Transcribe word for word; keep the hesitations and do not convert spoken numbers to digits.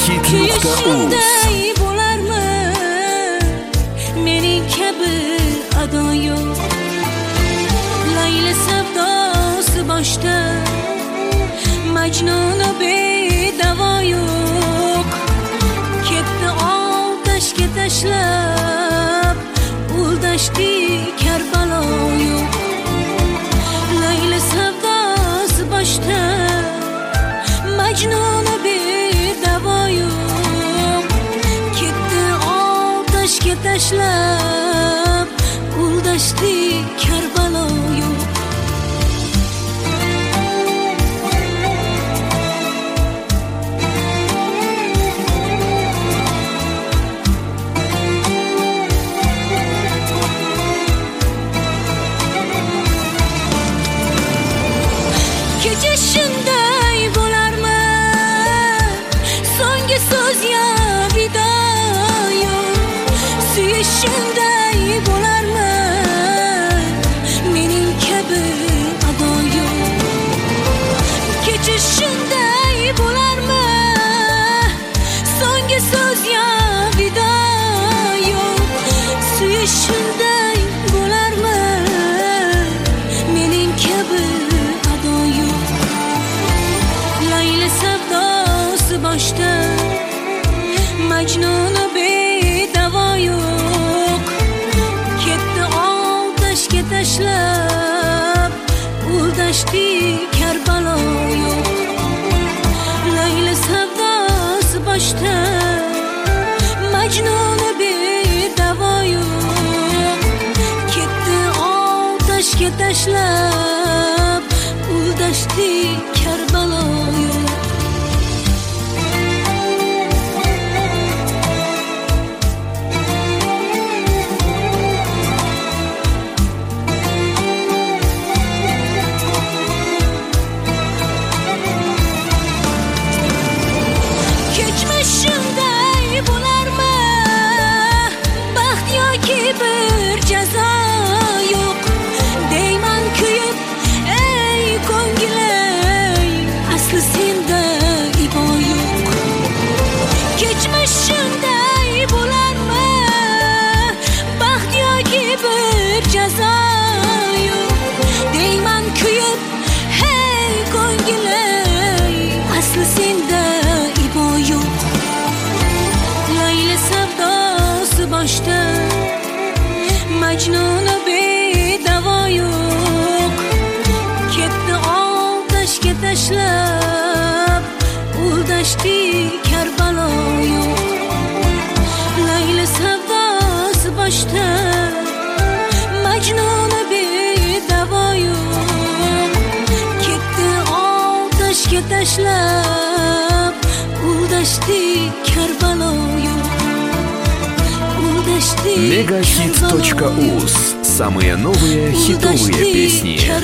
megahit nuqta uz bo'larmi mening kabi ado yo'q. Layli savdosi boshda Majnuni bedavo yo'q. Ketdi otashga tashlab uldashdi Karbalo yo'q. Layli savdosi boshda Majnuni bedavo yo'q. Ketdi otashga tashlab uldashdi Karbalo yo'q. Kecha shunday bo'larmi? So'nggi so'z ya vido yo'q. Suyish shunday bo'larmi? Mening kabi ado yo'q. Kecha shunday bo'larmi? So'nggi so'z ya vido yo'q. Suyish shunday bo'larmi? Mening kabi boshda Majnuni bedavo yo'q. Ketdi otashga tashlab uldashdi Karbalo yo'q. Layli savdosi boshda Majnuni bedavo yo'q. Ketdi otashga tashlab uldashdi Karbalo yo'q. Shunday bo'larmi? Baxt yoki bir jazo yo'q. Deyman kuyib, ey ko'ngilay, asli senda ibo yo'q. Kechmish shunday bo'larmi? Baxt yoki bir jazo yo'q. Deyman kuyib, hey ko'ngilay, asli senda ibo yo'q. Boshda Majnuni bedavo yo'q. Ketdi otashga tashlab uldashdi Karbalo yo'q. Layli savdosi boshda Majnuni bedavo yo'q. Ketdi otashga tashlab uldashdi Karbalo yo'q. megahit точка уз. Самые новые хитовые песни.